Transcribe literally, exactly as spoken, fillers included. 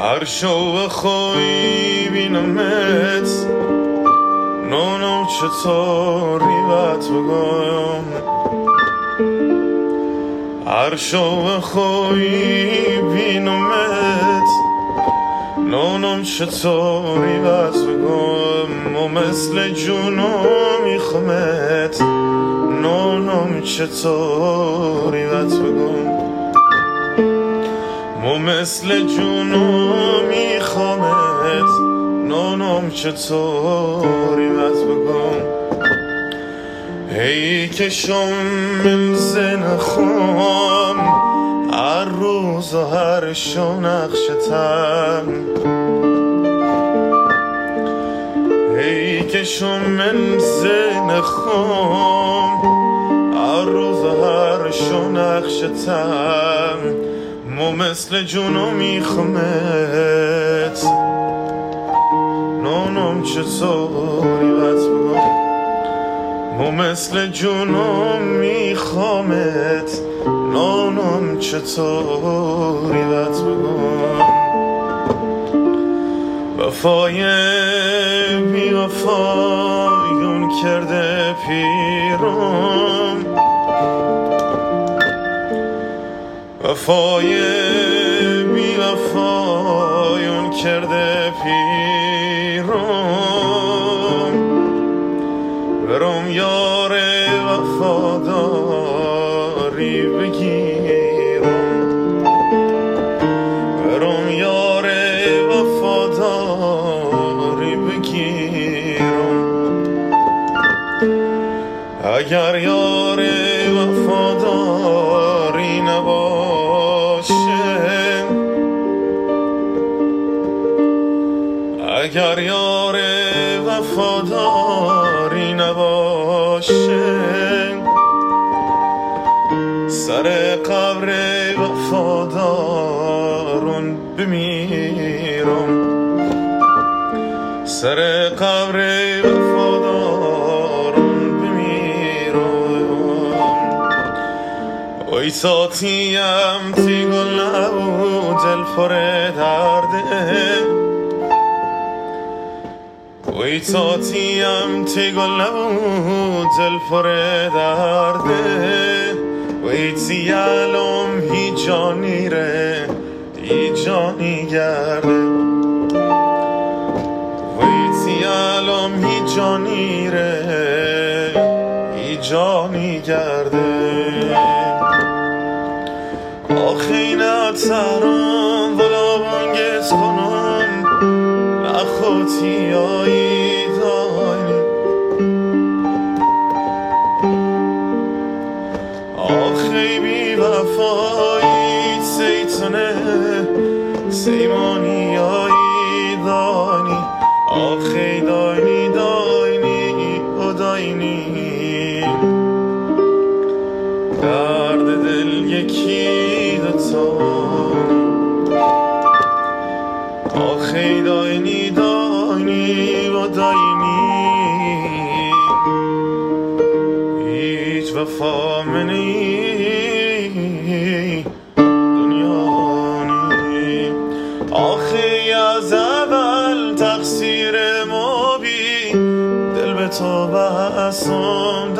هر شو خوی بینمت نونو چطوری بات بگم هر شو خوی بینمت نونم چطوری بات بگم و مثل جونو میخمت نونم چطوری بات بگم و مثل جونو میخوامت نونم چطوری بات بگم هی کشم من زن خام هر روز و هر شو نقشتم هی کشم من زن خام هر روز و هر شو نقشتم مو مثل جونو میخمت نونم چطوری بات بگم مو مثل جونو میخوامت نونم چطوری بات بگم وفای بی وفایون کرده پیرم وفای بی وفایون کرده پیرم برم یار وفاداری بگیرم برم یار وفاداری بگیرم اگر یار وفاداری نباشه اگر یار وفاداری نباشه سر قبر وفادارون بمیرم سر قبر وفادارون بمیرم وی ساتیم تی گل نبود دل پر درده وی تاتیم تی گل نبود دل پر درده وی تی علم هی جانی ره هی جانی گرده وی تی علم هی جانی ره هی جانی گرده آخی نترم ولا بانگت کنم نخوتی آیی دانی آخی بی وفایی سیتونه سیمانی آیی دانی آخی داینی داینی و داینی درد دل یکی دوتانی آخی داینی داینی و داینی هیچ وفا منی دنیانی آخی از اول تقصیر ما بی دل به تو بستم